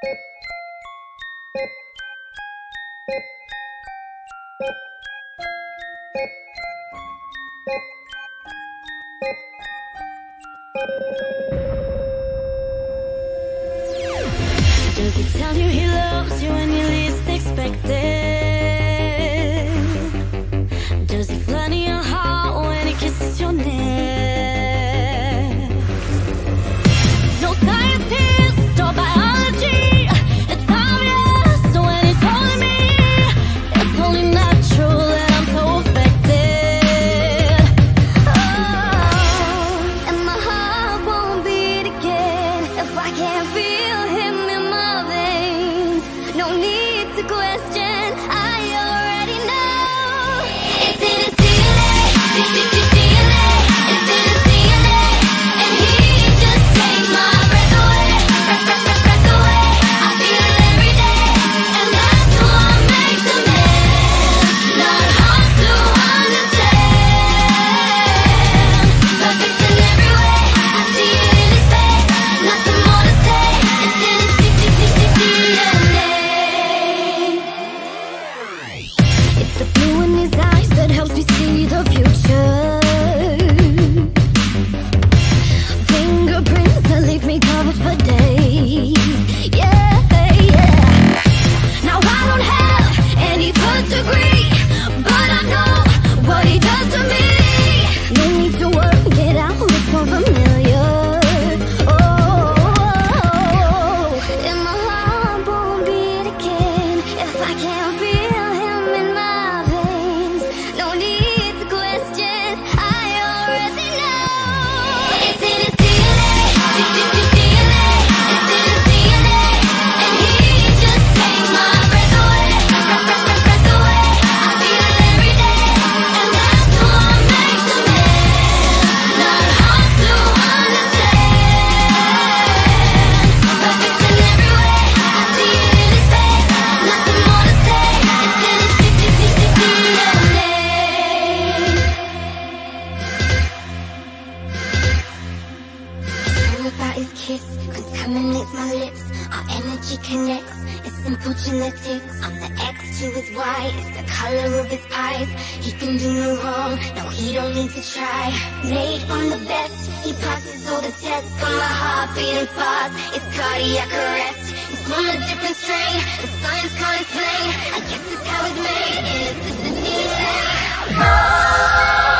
Does he tell you he loves you when you least expect it? Does he flood your heart when he kisses your neck? No scientist or biology, it's obvious when he's holding me. It's only natural that I'm so affected. Oh, and my heart won't beat again if I can't feel him in my veins. No need to question, I already know. It's in his DNA, it's in his DNA, and he just takes my breath away, breath away. I feel it every day, and that's what makes a man. Not hard to understand, perfect in every way. I see it in his face, nothing more to say. It's in his DNA. It's the blue in his eyes that helps me see the future. Fingerprints that leave me covered for days. Yeah, yeah. Now I don't have any first degree, but I know what he does to me. No need to work it out, it's so familiar. Oh, and my heart won't beat again if I can't feel him in my veins. No need to question, I already know. It's in his DNA, it's in his DNA, and he just takes my breath away, breath away. I feel it every day, and that's what makes a man. Not hard to understand, perfect in every way. I see it in his face, nothing more to say. It's in his DNA. Something about his kiss contaminates my lips. Our energy connects, it's simple genetics. I'm the X to his Y, it's the color of his eyes. He can do no wrong, no he don't need to try. Made from the best, he passes all the tests. Got my heart beating fast, it's cardiac arrest. It's from a different strain, the science can't explain. I guess it's how it's made, it's the DNA.